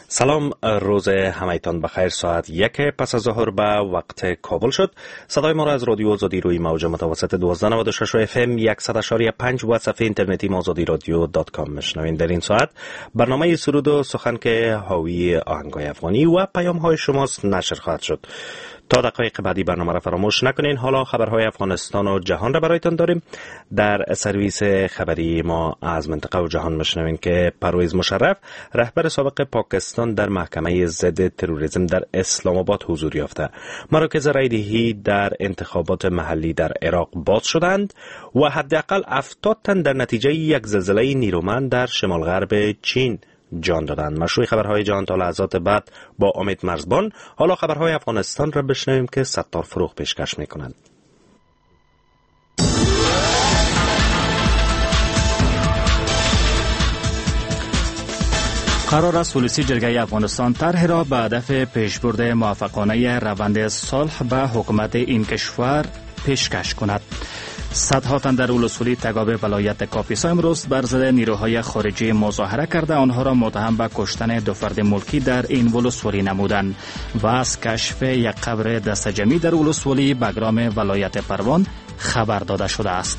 سلام، روز همایتان بخیر. ساعت 1 پس از ظهر به وقت کابل شد. صدای ما را از رادیو آزادی روی موج متوسط 1296 و FM 100.5 و صفحه اینترنتی azadiradio.com میشنوین. در این ساعت برنامه سرود و سخن که حاوی آهنگای افغانی و پیام های شماست نشر خواهد شد. تا دقایق بعدی برنامه را فراموش نکنین. حالا خبرهای افغانستان و جهان را برایتان داریم. در سرویس خبری ما از منطقه و جهان میشنوین که پرویز مشرف، رهبر سابق پاکستان، در محکمه ضد تروریسم در اسلام آباد حضور یافته. مراکز رایدهی در انتخابات محلی در عراق باز شدند و حداقل 70 تن در نتیجه یک زلزله نیرومند در شمال غرب چین جان دادند. مشروع خبرهای جهان تا لحظات بعد با امید مرزبان. حالا خبرهای افغانستان را بشنویم که ستار فروغ پیشکش میکنند. قرار است ولسی جرگه افغانستان طرح را به هدف پیشبرد موفقانه روند صلح به حکومت این کشور پیشکش کند. صدها تن در ولسوالی تگاب ولایت کاپیسا امروز بر ضد نیروهای خارجی مظاهره کرده آنها را متهم به کشتن دو فرد ملکی در این ولسوالی نمودند و از کشف یک قبر دست جمعی در ولسوالی بگرام ولایت پروان خبر داده شده است.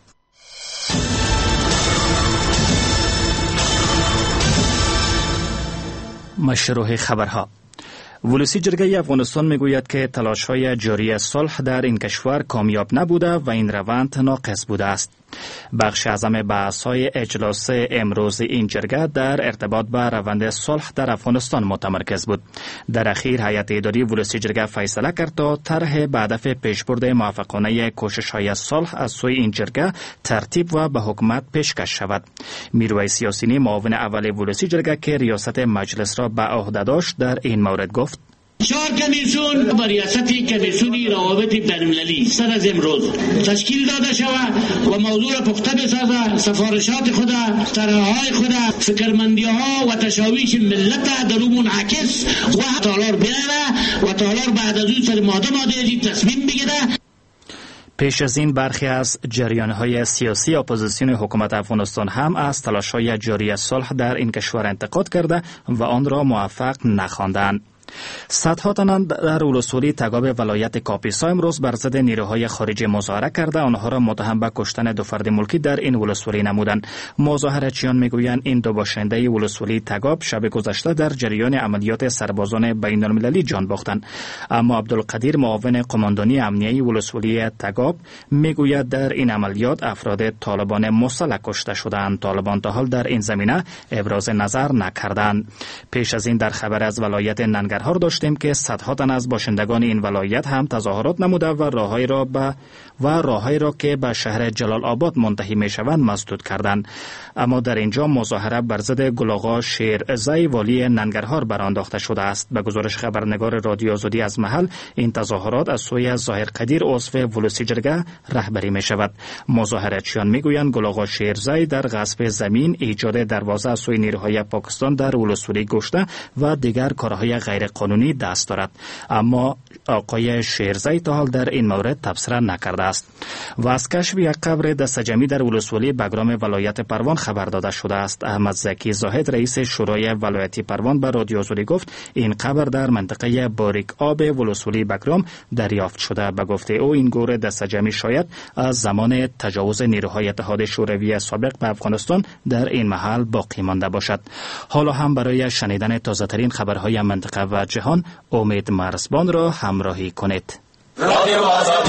مشروع خبرها. ولسی جرگه افغانستان میگوید که تلاش‌های جاری صلح در این کشور کامیاب نبوده و این روند ناقص بوده است. بخش اعظم بحث‌های اجلاس امروز این جرگه در ارتباط به روند صلح در افغانستان متمرکز بود. در اخیر هیئت اداری ولسی جرگه فیصله کرد تا طرح به هدف پیشبرد موفقانه کوشش‌های صلح از سوی این جرگه ترتیب و به حکومت پیشکش شود. میرویس یاسینی، معاون اول ولسی جرگه که ریاست مجلس را به عهده داشت، در این مورد گفت: 4 کمیسیون با ریاست کمیسیون روابط بین‌المللی سر از امروز تشکیل داده شود و موضوع را پخته بسازد. سفارشات خود، طرح‌های خود، فکرمندی‌ها و تشاویش ملت در اون منعکس و تالار بیاره و تالار بعد از اون سر ماده تصمیم بگیره. پیش از این برخی از جریان‌های سیاسی اپوزیسیون حکومت افغانستان هم از تلاش‌های جاری صلح در این کشور انتقاد کرده و آن را موفق نخواندند. صدها تن در ولسوالی تگاب ولایت کاپیسا امروز بر ضد نیروهای خارجی مظاهره کرده آنها را متهم به کشتن دو فرد ملکی در این ولسوالی نمودند. مظاهره‌چیان میگویند این دو باشنده ولسوالی تگاب شب گذشته در جریان عملیات سربازان بین‌المللی جان باختند. اما عبدالقدیر، معاون قماندانی امنیتی ولسوالی تگاب، میگوید در این عملیات افراد طالبان مسلح کشته شدند. طالبان تا حال در این زمینه ابراز نظر نکردند. پیش از این در خبر از ولایت ننگرهار داشتیم که صدها تن از باشندگان این ولایت هم تظاهرات نموده و راههایی را که به شهر جلال آباد منتهی می شوند مسدود کردند. اما در اینجا مظاهره بر ضد گل شیرزی والی ننگرهار برانداخته شده است. به گزارش خبرنگار رادیو آزادی از محل، این تظاهرات از سوی ظاهر قدیر، عضو ولسی جرگه، رهبری می شود. مظاهره‌چیان میگویند گل شیرزی در غصب زمین، ایجاد دروازه از سوی نیروهای پاکستان در ولسوالی گشته و دیگر کارهای غیر قانونی دست دارد. اما آقای شیرزی تا حال در این مورد تبصره نکرده است. و از کشف یک قبر دست جمعی در ولسوالی بگرام ولایت پروان خبر داده شده است. احمد زکی زاهد، رئیس شورای ولایتی پروان، به رادیو آزادی گفت این قبر در منطقه باریک آب ولسوالی بگرام دریافت شده. به گفته او این گور دست جمعی شاید از زمان تجاوز نیروهای اتحاد شوروی سابق به افغانستان در این محل باقی مانده باشد. حالا هم برای شنیدن تازه ترین خبرهای منطقه و جهان امید مرزبان را همراهی کنید. رادیو آزادی.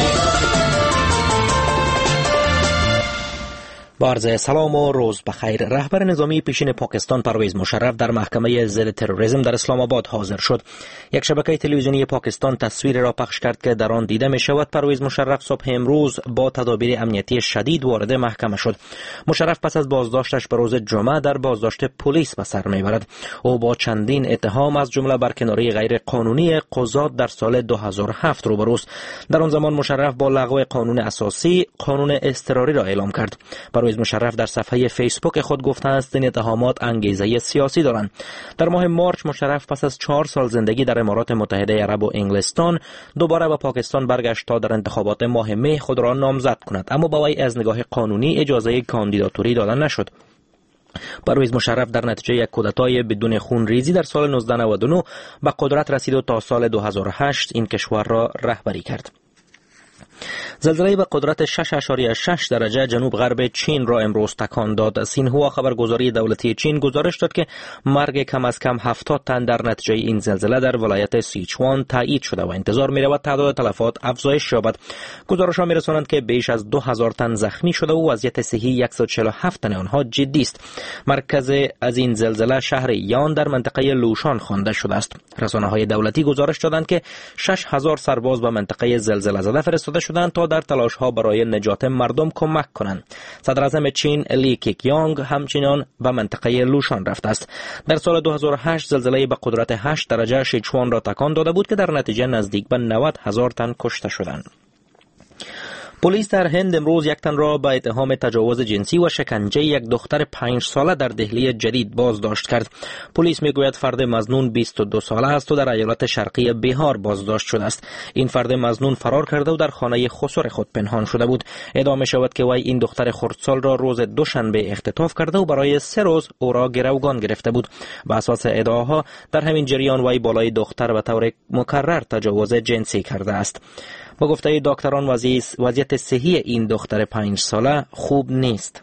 با عرض سلام و روز بخیر. رهبر نظامی پیشین پاکستان پرویز مشرف در محکمه ضد تروریسم در اسلام آباد حاضر شد. یک شبکه تلویزیونی پاکستان تصویر را پخش کرد که در آن دیده می شود پرویز مشرف صبح امروز با تدابیر امنیتی شدید وارد محکمه شد. مشرف پس از بازداشتش به روز جمعه در بازداشت پلیس به سر می برد. او با چندین اتهام از جمله برکناری غیر قانونی قضات در سال 2007 روبروست. در آن زمان مشرف با لغو قانون اساسی قانون اضطراری را اعلام کرد. پرویز مشرف در صفحه فیسبوک خود گفته است این اتهامات انگیزه سیاسی دارند. در ماه مارچ مشرف پس از 4 سال زندگی در امارات متحده عرب و انگلستان دوباره به پاکستان برگشت تا در انتخابات ماه می خود را نامزد کند، اما با وی از نگاه قانونی اجازه کاندیداتوری داده نشد. پرویز مشرف در نتیجه یک کودتای بدون خون ریزی در سال 1999 به قدرت رسید و تا سال 2008 این کشور را رهبری کرد. زلزله به قدرت 6.6 درجه جنوب غرب چین را امروز تکان داد. سینهوا خبرگزاری دولتی چین گزارش داد که مرگ کم از کم 70 تن در نتیجه این زلزله در ولایت سیچوان تایید شده و انتظار می رود تعداد تلفات افزایش یابد. گزارش‌ها می رسانند که بیش از 2000 تن زخمی شده و وضعیت صحی 147 تن آنها جدی است. مرکز از این زلزله شهر یان در منطقه لوشان خوانده شده است. رسانه‌های دولتی گزارش دادند که 6000 سرباز به منطقه زلزله زده فرستاده شدند تا در تلاش‌ها برای نجات مردم کمک کنند. صدر اعظم چین لی کیکیانگ همچنان به منطقه لوشان رفته است. در سال 2008 زلزله به قدرت 8 درجه سیچوان را تکان داده بود که در نتیجه نزدیک به 90,000 تن کشته شدند. پلیس در هند امروز یک تن را به اتهام تجاوز جنسی و شکنجه یک دختر 5 ساله در دهلی جدید بازداشت کرد. پلیس میگوید فرد مظنون 22 ساله است و در ایالت شرقی بیهار بازداشت شده است. این فرد مظنون فرار کرده و در خانه خسر خود پنهان شده بود. ادعا می شود که وی این دختر خردسال را روز دوشنبه اختطاف کرده و برای 3 روز او را گروگان گرفته بود. بر اساس ادعاها در همین جریان وی بالای دختر به طور مکرر تجاوز جنسی کرده است. با گفته دکتران وضعیت صحی این دختر 5 ساله خوب نیست.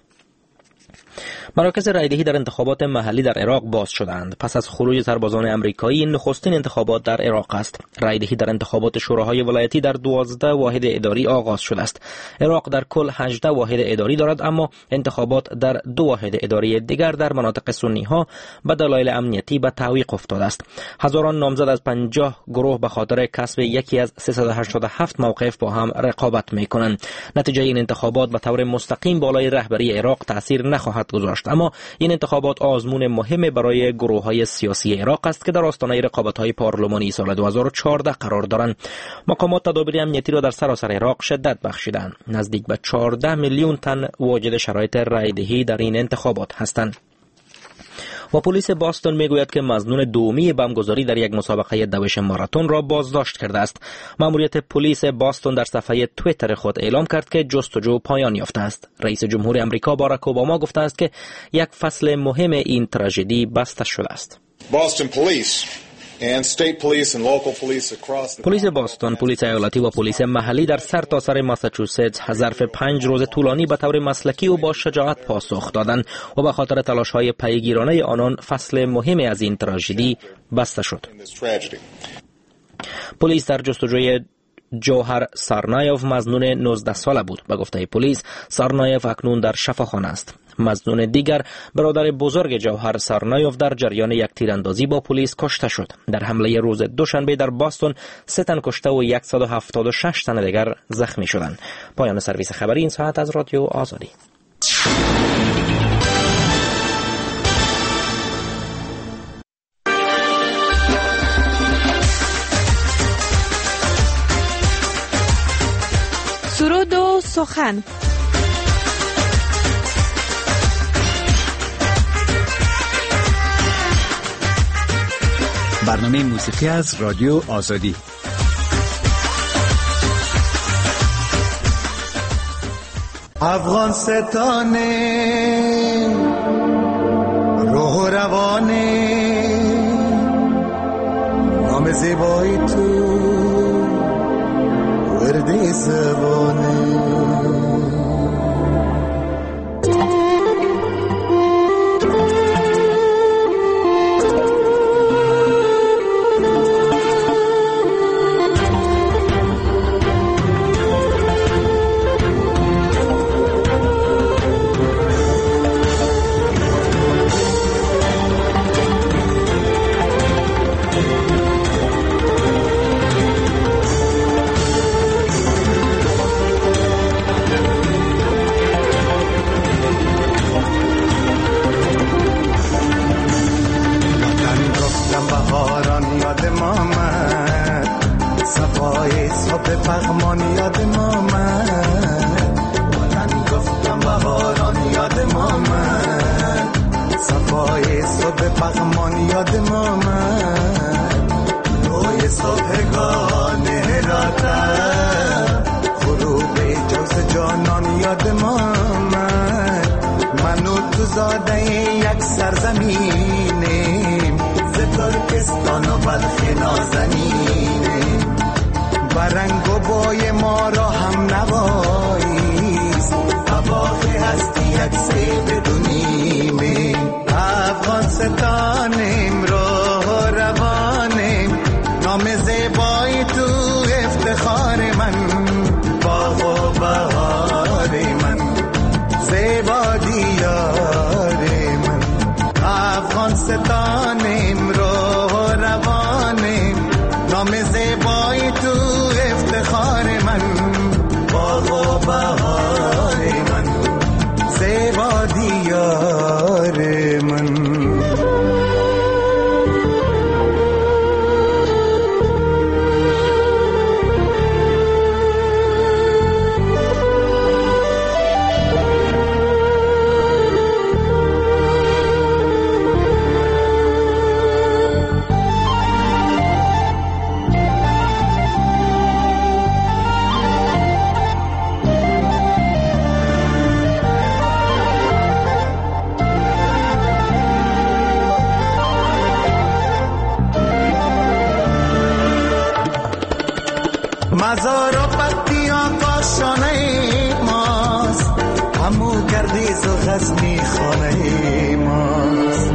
مراکز رایدهی در انتخابات محلی در عراق باز شدند. پس از خروج سربازان امریکایی نخستین انتخابات در عراق است. رایدهی در انتخابات شوراهای ولایتی در 12 واحد اداری آغاز شده است. عراق در کل 18 واحد اداری دارد، اما انتخابات در 2 واحد اداری دیگر در مناطق سنی ها به دلایل امنیتی به تعویق افتاده است. هزاران نامزد از 50 گروه به خاطر کسب یکی از 387 موقف با هم رقابت می‌کنند. نتیجه این انتخابات به طور مستقیم بالای رهبری عراق تاثیر نخواهد گذاشت، اما این انتخابات آزمون مهم برای گروه‌های سیاسی عراق است که در آستانه رقابت‌های پارلمانی سال 2014 قرار دارند. مقامات تدابیر امنیتی را در سراسر عراق شدت بخشیدند. نزدیک به 14 میلیون تن واجد شرایط رایدهی در این انتخابات هستند. و پلیس باستون میگوید که مظنون دومی بمبگذاری در یک مسابقه دوش ماراتون را بازداشت کرده است. مأموریت پلیس باستون در صفحه توییتر خود اعلام کرد که جستجو پایان یافته است. رئیس جمهور آمریکا باراک اوباما گفته است که یک فصل مهم این تراژدی بسته شده است. پلیس باستون، پلیس ایالتی و پلیس محلی در سرتاسر ماساچوست ظرف 5 روز طولانی به طور مسلکی و با شجاعت پاسخ دادند و به خاطر تلاش‌های پیگیرانه آنان فصل مهمی از این تراژدی بسته شد. پلیس در جستجوی جوهر سارنایف مظنون 19 ساله بود. به گفته پلیس سارنایف اکنون در شفاخانه است. مظنون دیگر برادر بزرگ جوهر سارنایف در جریان یک تیراندازی با پلیس کشته شد. در حمله روز دوشنبه در باستون 3 تن کشته و 176 تن دیگر زخمی شدند. پایان سرویس خبری این ساعت از رادیو آزادی. سرود و سخن. برنامه موسیقی از رادیو آزادی. افغان ستانه روح و روانه نام زیبایی تو ورده زبانه من و تو زاده یک سرزمینیم، ز ترکستان و بلخ نازنینیم. برنگ و بای ما را هم نواییست، فباخ هستی یک سیب دونیمیم. افغانستانیم، راه روانیم، نام زیبای تو افتخار من. باغ و بهار من، زیبا دیار من. افغانستانیم، راه روانیم، نام زیبای تو افتخار من. باغ و بهار من، زیبا دیار من. مزار و پتیان کاشانه ماست، همو گردیز و غزنی خانه ماست.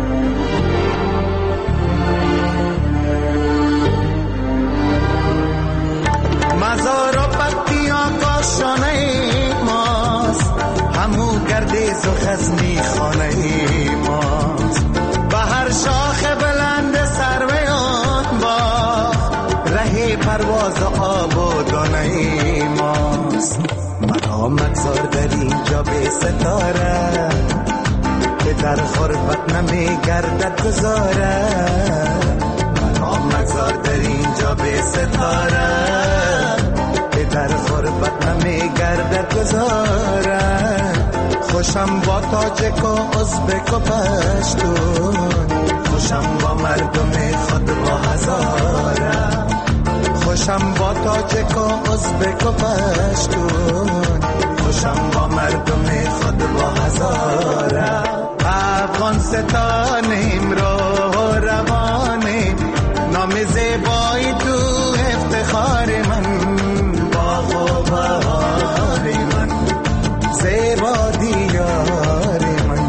مزار و پتیان کاشانه ماست، همو گردیز و غزنی خانه ماست. به هر شاخ بلند سروی آن باغ، ره پرواز آب و دانه ماست. مرا مگذار در اینجا به ستاره، که در غربت نمی گردد گذاره. مرا مگذار در اینجا به ستاره، که در غربت نمی گردد گذاره. خوشم با تاجک و ازبک و پشتون، خوشم با مردم خود با هزاره. خوشم با تاجک و ازبک و پشتون، خوشم با مردم خود با هزاره. افغانستانیم، راه روانیم، نام زیبای تو افتخار من. باغ و بهار من، زیبا دیار من.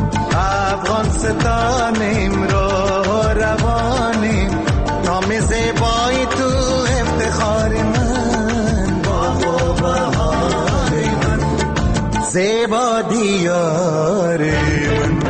افغانستانیم، راه روانیم، نام زیبای تو افتخار من. باغ و بهار من، زیبا دیار من.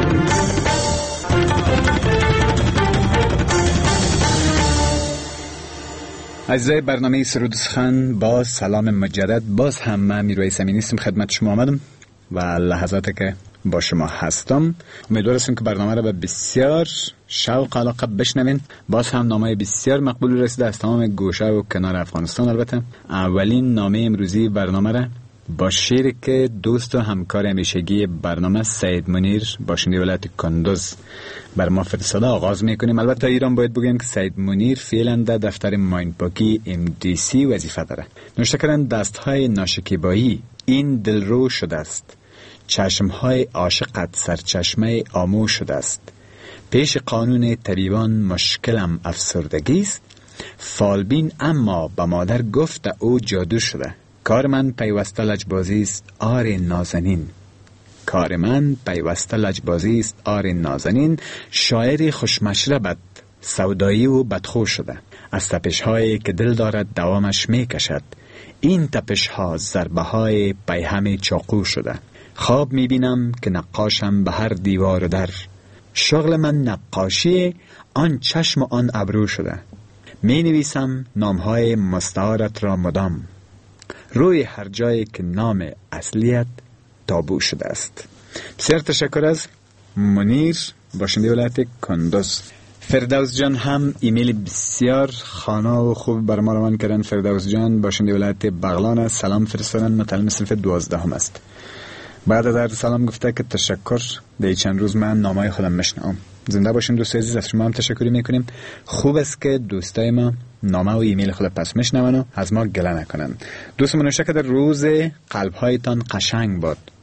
عزیزای برنامه سرود سخن، با سلام مجدد. باز هم من میرویس امینی هستم، خدمت شما آمدم و لحظاتی که با شما هستم امیدوار هستم که برنامه را به بسیار شوق علاقه بشنوین. باز هم نامه بسیار مقبول رسیده از تمام گوشه و کنار افغانستان. البته اولین نامه امروزی برنامه را با شعری که دوست و همکار همیشگی برنامه سید منیر باشنده ولایت کندوز بر ما فرستاده آغاز میکنیم. البته ایران باید بگیم که سید منیر فعلا در دفتر ماینپاکی MDC وظیفه داره. نوشته کردن دستهای ناشکیبایی این دلرو شده است، چشمهای عاشقت سرچشمه آمو شده است. پیش قانون طبیبان مشکلم افسردگی است، فالبین اما به مادر گفت او جادو شده. کار من پیوسته لجبازی است آر نازنین، کار من پیوسته لجبازی است آر نازنین. شاعری خوشمشربت سودایی و بدخو شده، از تپش‌هایی که دل دارد دوامش میکشد. این تپش‌ها ضربه‌های پیهم چاقو شده. خواب میبینم که نقاشم به هر دیوار و در، شغل من نقاشی آن چشم و آن ابرو شده. می نویسم نامهای مستعارت را مدام، روی هر جایی که نام اصلیت تابو شده است. بسیار تشکر از منیر باشنده ولایت کندوز. فردوس جان هم ایمیل بسیار خانا و خوب بر ما روان کردن. فردوس جان باشنده ولایت بغلان سلام فرستادن، متعلم صنف 12 هم است. بعد در سلام گفته که تشکر، در چند روز من نامای خودم مشنوم. زنده باشین دوستای عزیز، از شما هم تشکری میکنیم. خوب است که دوستای ما نامه و ایمیل خود پس میشنون و از ما گله نکنن. دوستمون نوشته که در روز قلبهایتان قشنگ باد.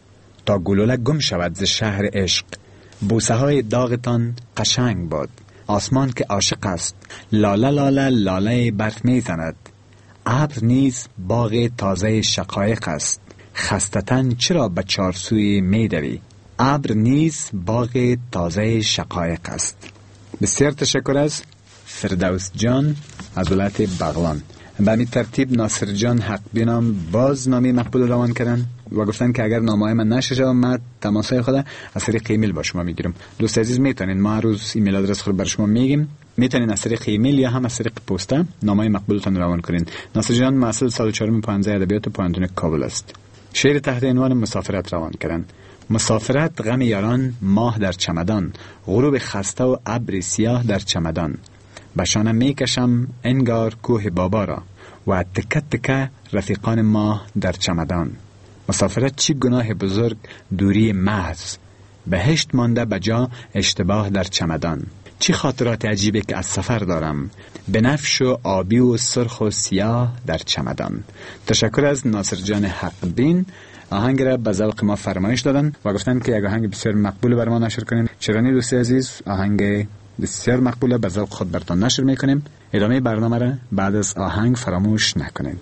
تا گلوله گم شود ز شهر عشق. بوسه های داغتان قشنگ باد، آسمان که عاشق است لاله لاله لاله برف می زند. ابر نیز باغ تازه شقایق است، خستتن چرا به چارسوی می دوی؟ ابر نیز باغ تازه شقایق است. بسیار تشکر از فردوس جان از ولایت بغلان. به همین ترتیب ناصر جان حق بینام باز نامی مقبول روان کردن و گفتن که اگر نامه‌های من نشه شد من تماسای خود از طریق ایمیل با شما میگیرم. دوست عزیز میتونین ما هر روز ایمیل آدرس خود بر شما میگیم، میتونین از طریق ایمیل یا هم از طریق پسته نامه‌های مقبولتون روان کنین. ناصر جان مسئول سال 4 پانزه ادبیات پوهنتون کابل است. شعر تحت عنوان مسافرت روان کردن. مسافرت غم یاران ماه در چمدان، غروب خسته و ابر سیاه در چمدان. بشانم میکشم انگار کوه بابا را و تکه تکه رفیقان ما در چمدان. مسافرت چی گناه بزرگ دوری محض، بهشت مانده بجا اشتباه در چمدان. چی خاطرات عجیبه که از سفر دارم، بنفش و آبی و سرخ و سیاه در چمدان. تشکر از ناصر جان حق بین. آهنگ را به ذوق ما فرمایش دادن و گفتن که یک آهنگ بسیار مقبول بر ما نشر کنیم. چرانی دوست عزیز، آهنگ بسیار مقبوله، به ذوق خود براتون نشر میکنیم. ادامه برنامه را بعد از آهنگ فراموش نکنید.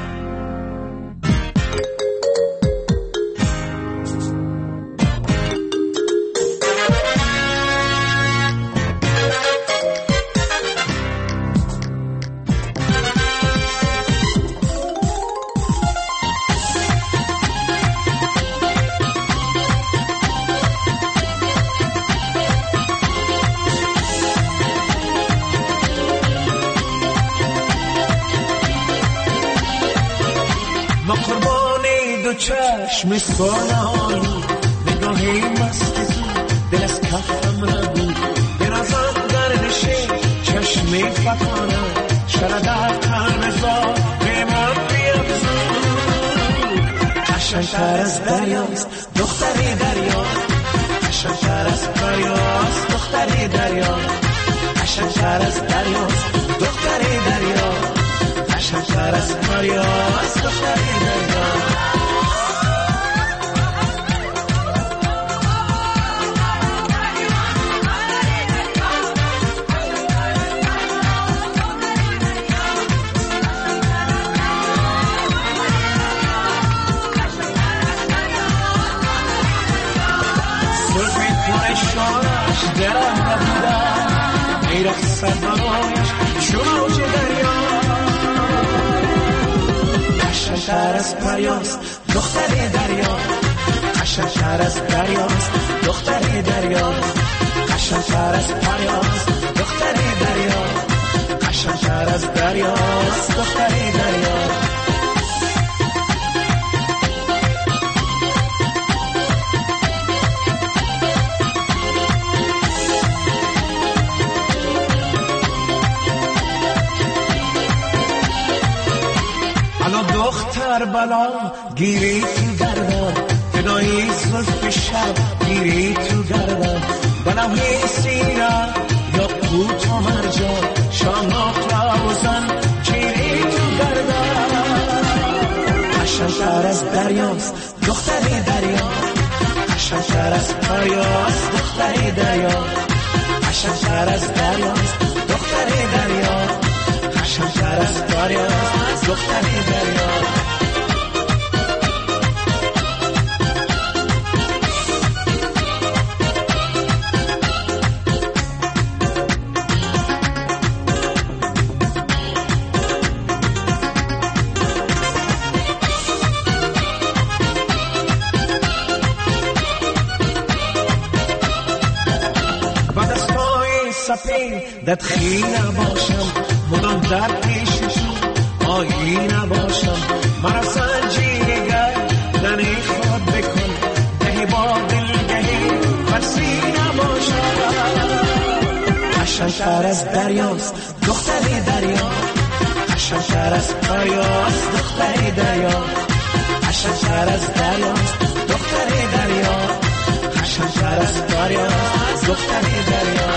چشم سالانی نگاهی مستی دل از کفم نبود، به نظر در نشه چشمی فکانم شرد در قلب زار به من بیفزود. قشنگتر از دریاست دختری دریا، قشنگتر از دریاست دختری دریا، قشنگتر از دریاست دختری دریا، قشنگتر از دریاست دختری دریا. درم نبودم میرخصد برایش چون اوج دریا. قشنگتر از پریاست دختری دریا، قشنگتر از دریاست دختری دریا، قشنگتر از پریاست دختری دریا، قشنگتر از دریاست دختری دریا. دختر بلا گیری تو گردم، فدایی زلف شب گیری تو گردم، بناهی سیره یا قوت و مرجان شامخ روزن گیری تو گردم. قشنگتر از دریاست دختری دریا، قشنگتر از دریاست دختری دریا، قشنگتر از دریاست دختری دریا، قشنگتر از دریاست دختری دریا. ددخی نباشم مدام در پیششون آیی نباشم، مرا سنجیگر دنی خود بکن دهی با دلگهی فرسی نباشم. قشنگتر از دریاست دختری دریا، قشنگتر از دریاست دختری دریا، قشنگتر از دریاست دختری دریا، قشنگتر از دریاست دختری دریا.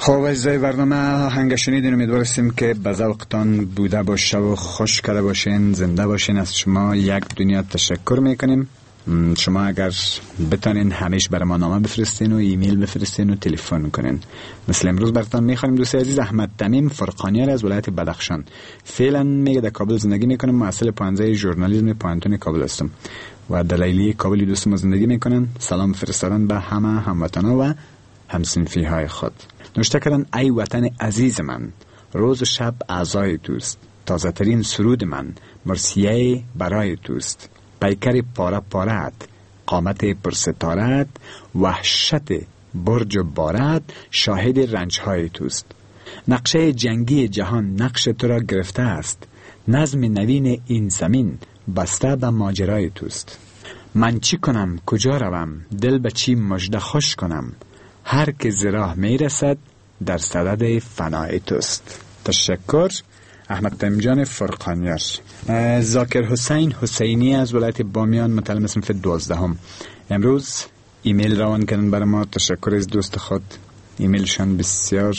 خب اجزای برنامه آهنگ شنیدین، امیدواریم که به ذوقتان بوده باشه و خوش کرده باشین، زنده باشین. از شما یک دنیا تشکر میکنیم. شما اگر بتانین همیشه برای ما نامه بفرستین و ایمیل بفرستین و تلفن کنین. مثل امروز براتون میخوانیم دوست عزیز احمد تمیم فرقانیار از ولایت بدخشان، فعلا میگه در کابل زندگی میکنم، محصل پانزه ژورنالیسم پوانتون کابل هستم و دلیلی کابلی دوست ما زندگی میکنن. سلام فرستادن به همه هموطنا و همسنفی های خود. نوشته کردن ای وطن عزیز من، روز و شب اعضای توست، تازه ترین سرود من مرسیه برای توست. پیکر پاره پارت، قامت پرستارت، وحشت برج و بارت شاهد رنجهای توست. نقشه جنگی جهان نقش تو را گرفته است، نظم نوین این زمین بسته به ماجرای توست. من چی کنم کجا روم، دل به چی مژده خوش کنم، هر که ز راه می رسد در صدد فنای توست. تشکر احمد تمیم جان فرقانیار. ذاکر حسین حسینی از ولایت بامیان، متعلم صنف 12 امروز ایمیل روان کردن برای ما. تشکر از دوست خود، ایمیلشان بسیار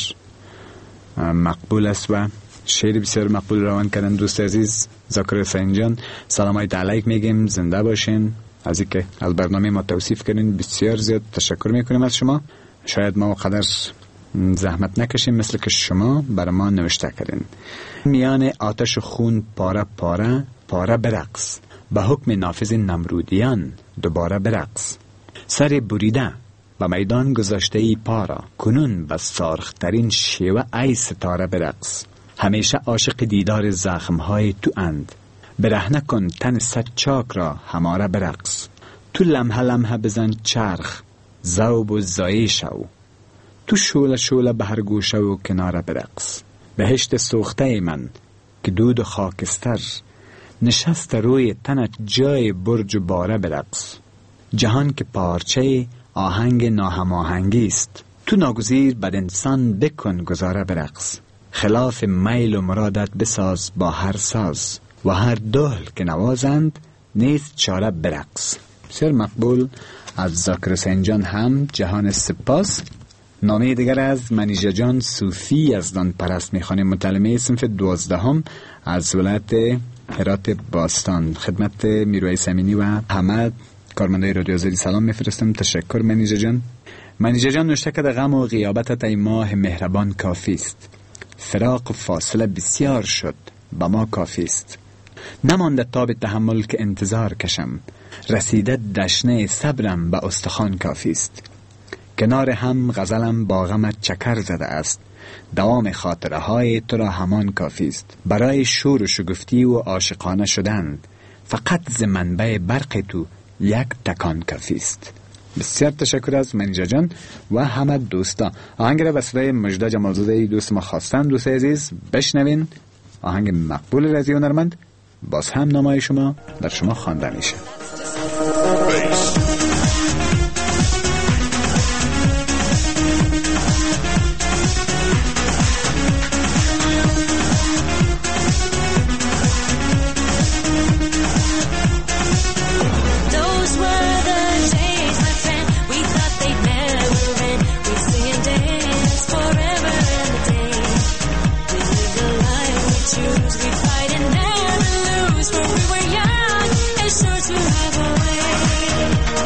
مقبول است و شعر بسیار مقبول روان کردن. دوست عزیز ذاکر حسین جان سلام علیک میگیم، زنده باشین. از اینکه از برنامه ما توصیف کردین بسیار زیاد تشکر میکنیم از شما. شاید ما قدر زحمت نکشیم مثل که شما برای ما نوشته کردین. میان آتش و خون پاره پاره پاره برقص، به حکم نافذ نمرودیان دوباره برقص. سر بریده و میدان گذاشته ای پارا، کنون به سارخترین شیوه ای ستاره برقص. همیشه عاشق دیدار زخمهای تو اند، برهنه کن تن صد چاک را هماره برقص. تو لمحه لمحه بزن چرخ، ذوب و زایی شو، تو شوله شوله به هر گوشه و کناره برقص. بهشت سوخته من که دود و خاکستر، نشست روی تنت جای برج و باره برقص. جهان که پارچه آهنگ ناهماهنگی است، تو ناگزیر بد انسان بکن گذاره برقص. خلاف میل و مرادت بساز با هر ساز، و هر دهل که نوازند نیست چاره برقص. بسیار مقبول از ذاکر حسین جان هم جهان سپاس. نامه دیگر از منیژه جان صوفی از دان پرست میخوانیم، متعلمه صنف 12 از ولایت هرات باستان. خدمت میرویس امینی و حمد کارمندای رادیو آزادی سلام میفرستم. تشکر منیژه جان. منیژه جان نوشته که غم و غیابتت ای ماه مهربان کافی است، فراق و فاصله بسیار شد با ما کافی است. نمانده تاب تحمل که انتظار کشم، رسیده دشنه صبرم به استخوان کافی است. کنار هم غزلم با غمت چکر زده است، دوام خاطره های تو را همان کافی است. برای شور و شگفتی و عاشقانه شدن، فقط ز منبع برق تو یک تکان کافی است. بسیار تشکر از منیژه جان و همه دوستا. آهنگ را به صدای مجده جمالزاده دوست ما خواستن. دوست عزیز بشنوین آهنگ مقبول رضی هنرمند، باز هم نامه شما در شما خوانده میشه. We fight and never lose, for we were young and sure to have a way.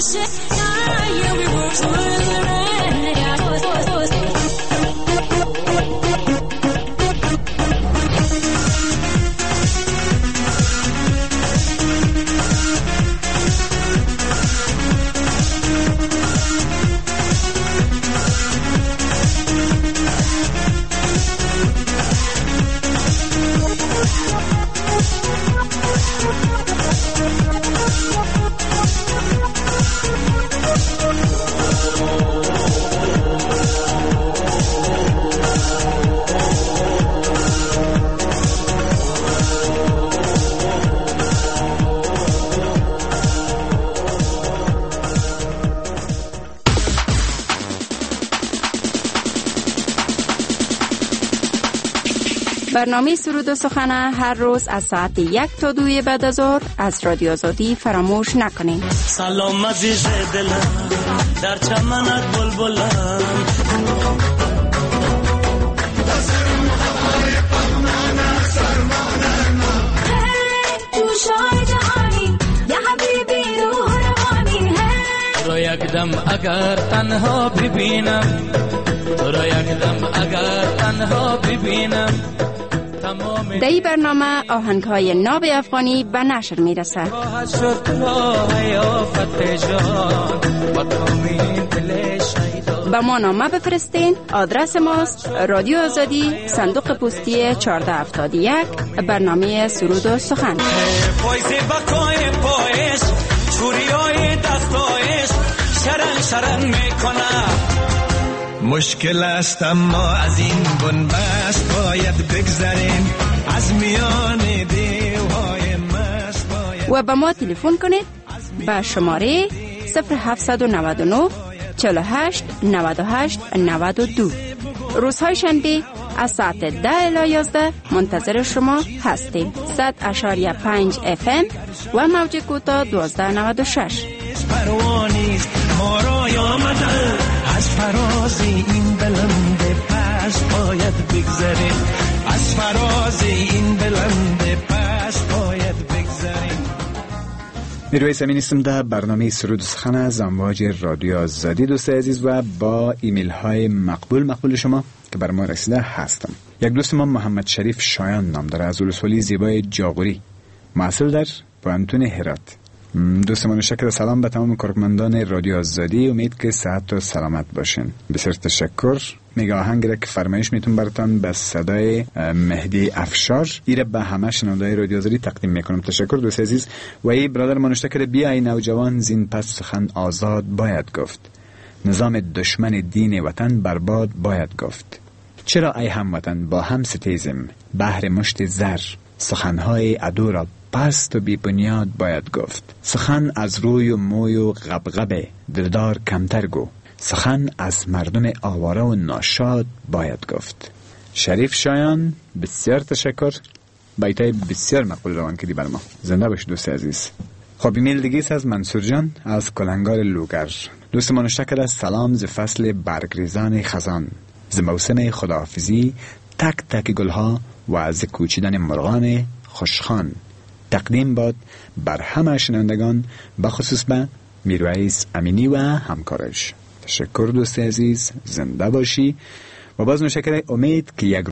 برنامه سرود و سخن هر روز از ساعت 1 تا 2 بعد از ظهر از رادیو آزادی فراموش نکنید. سلام عزیز دلم در چمنت بلبلم تو شای جهانی یا حبیبی روح روانی تو را یک دم اگر تنها ببینم تو را یک دم اگر تنها ببینم. در این برنامه آهنگ‌های ناب افغانی به نشر می‌رسد. به ما نامه بفرستین. آدرس ماست رادیو آزادی، صندوق پستی 1471، برنامه سرود و سخن. مشکل است اما از این بنبست باید بگذریم، از میان دیوهای مست باید. و به ما تلفن کنید به شماره 0799 48 98 92. روزهای شنبه از ساعت 10 الی 11 منتظر شما هستیم. 100.5 FM و موج کوتاه 1296. پروانیست ما را آمده از فراز این بلند پست باید بگذریم، از فراز این بلند پست باید بگذریم. میرویس امین هستم در برنامه سرود و سخن از امواج رادیو آزادی. دوست عزیز و با ایمیل های مقبول شما که بر ما رسیده هستم. یک دوست ما محمد شریف شایان نام داره از ولسوالی زیبای جاغوری، محصل در پوهنتون هرات. دوست ما نشکر سلام به تمام کارمندان رادیو آزادی، امید که صحت و سلامت باشین. بسیار تشکر. میگه آهنگ را که فرمایش میتون براتون به صدای مهدی افشار ایره به همه شنونده‌های رادیو آزادی تقدیم میکنم. تشکر دوست عزیز. و ای برادر ما نشکر بیای نوجوان زین پس سخن آزاد باید گفت، نظام دشمن دین وطن برباد باید گفت. چرا ای هموطن با هم ستیزم بهر مشت زر، سخنهای عدو را پست و بی بنیاد باید گفت. سخن از روی و موی و غبغبه دلدار کمتر گو، سخن از مردم آواره و ناشاد باید گفت. شریف شایان بسیار تشکر. بیتای بسیار مقبول روان کردی بر ما. زنده باش دوست عزیز. خب ایمیل دیگه از منصور جان از کلنگار لوگر. دوست ما نشکر از سلام ز فصل برگریزان خزان، ز موسم خداحافظی تک تک گلها و از کوچیدن مرغان خوشخوان. تقدیم باد بر همه شنوندگان، بخصوص به میرویس امینی و همکارش. تشکر دوست عزیز. زنده باشی و باز نشکر. امید که یک